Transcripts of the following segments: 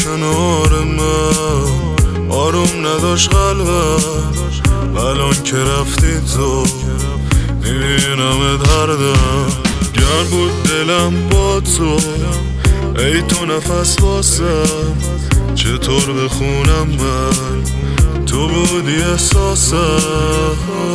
کنار من، آروم نداشت قلبم. الان که رفتی تو میبینم هر دم، گر بود دلم با تو، ای تو نفس واسم. چطور بخونم من، تو بودی احساسم.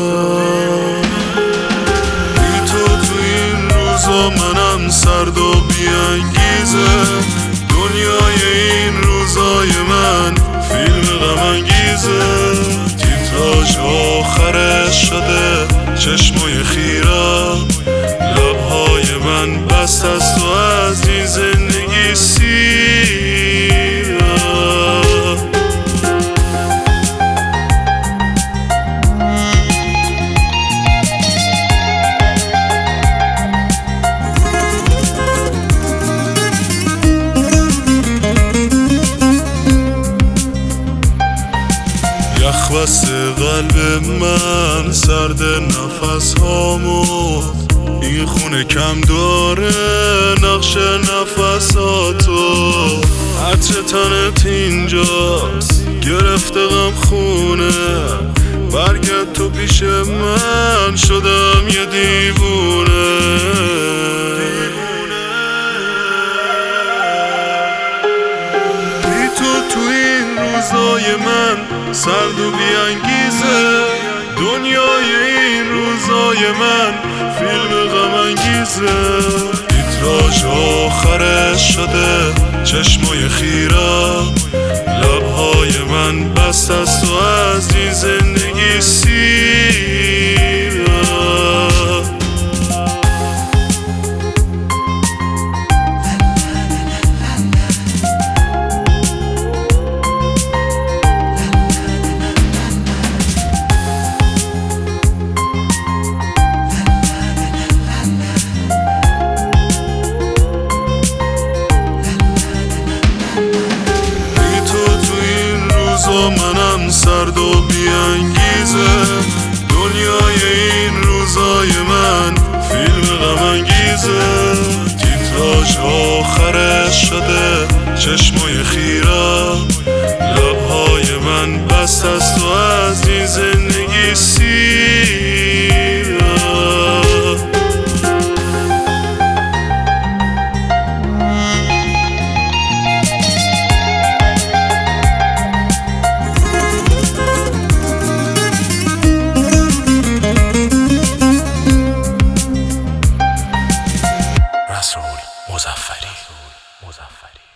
بی تو این روزا منم سرد و بیانگیزه، دنیای این روزای من فیلم غم انگیزه. تیتراژ آخرش شده چشمای خیرم، لبهای من بست از تو از این زندگی سیرم. یخ بسته قلب من، سرد نفس هامو، این خونه کم داره نقش نفساتو. عطر تنت اینجاست گرفته غم خونه، برگرد تو پیش من شدم یه دیوونه. بی تو این روزای من سرد و بیانگیزه، دنیای این روزای من فیلم غم انگیزه. تیتراژ آخرش شده چشمای خیرم، لبهای من بست از تو از این زندگی سیرم. منم سرد و بیانگیزه، دنیای این روزای من فیلم غم انگیزه. تیتراژ آخرش شده چشمای خیرم، لبهای من بست از تو از این زندگی سیرم. مظفری